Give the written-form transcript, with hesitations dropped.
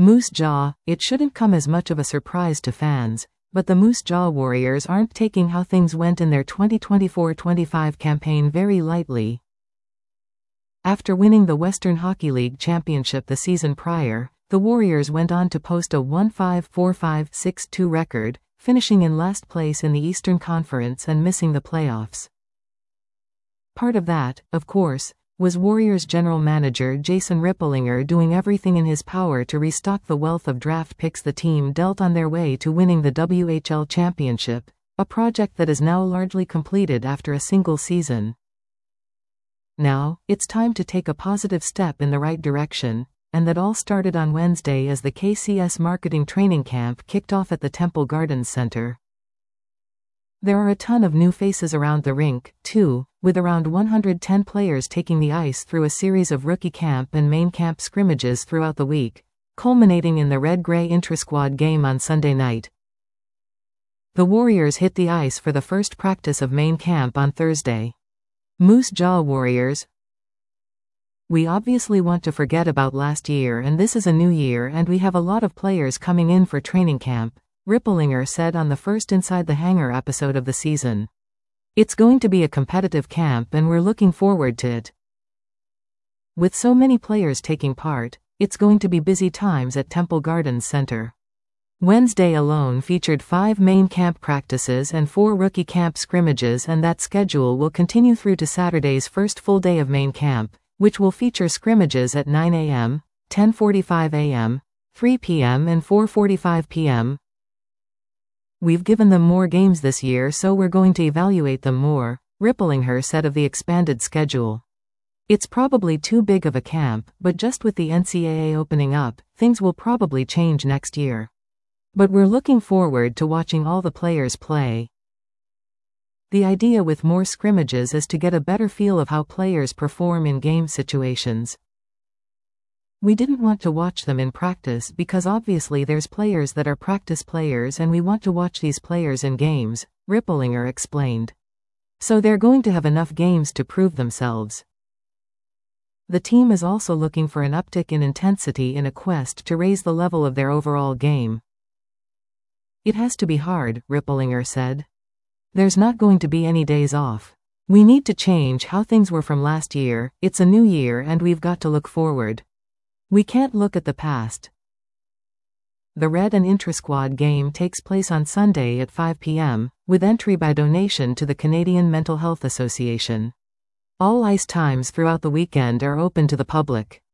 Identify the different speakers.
Speaker 1: Moose Jaw. It shouldn't come as much of a surprise to fans, but the Moose Jaw Warriors aren't taking how things went in their 2024-25 campaign very lightly. After winning the Western Hockey League championship the season prior, the Warriors went on to post a 1-5-4-5-6-2 record, finishing in last place in the Eastern Conference and missing the playoffs. Part of that, of course, was Warriors general manager Jason Ripplinger doing everything in his power to restock the wealth of draft picks the team dealt on their way to winning the WHL championship, a project that is now largely completed after a single season. Now, it's time to take a positive step in the right direction, and that all started on Wednesday as the KCS marketing training camp kicked off at the Temple Gardens Center. There are a ton of new faces around the rink, too, with around 110 players taking the ice through a series of rookie camp and main camp scrimmages throughout the week, culminating in the Red-Gray intra-squad game on Sunday night. The Warriors hit the ice for the first practice of main camp on Thursday. Moose Jaw Warriors. We obviously want to forget about last year, and this is a new year, and we have a lot of players coming in for training camp, Ripplinger said on the first Inside the Hangar episode of the season. It's going to be a competitive camp and we're looking forward to it. With so many players taking part, it's going to be busy times at Temple Gardens Center. Wednesday alone featured 5 main camp practices and 4 rookie camp scrimmages, and that schedule will continue through to Saturday's first full day of main camp, which will feature scrimmages at 9 a.m., 10:45 a.m., 3 p.m. and 4:45 p.m. We've given them more games this year, so we're going to evaluate them more, Ripplinger said of the expanded schedule. It's probably too big of a camp, but just with the NCAA opening up, things will probably change next year. But we're looking forward to watching all the players play. The idea with more scrimmages is to get a better feel of how players perform in game situations. We didn't want to watch them in practice because obviously there's players that are practice players and we want to watch these players in games, Ripplinger explained. So they're going to have enough games to prove themselves. The team is also looking for an uptick in intensity in a quest to raise the level of their overall game. It has to be hard, Ripplinger said. There's not going to be any days off. We need to change how things were from last year. It's a new year and we've got to look forward. We can't look at the past. The Red and Intra-Squad game takes place on Sunday at 5 p.m., with entry by donation to the Canadian Mental Health Association. All ice times throughout the weekend are open to the public.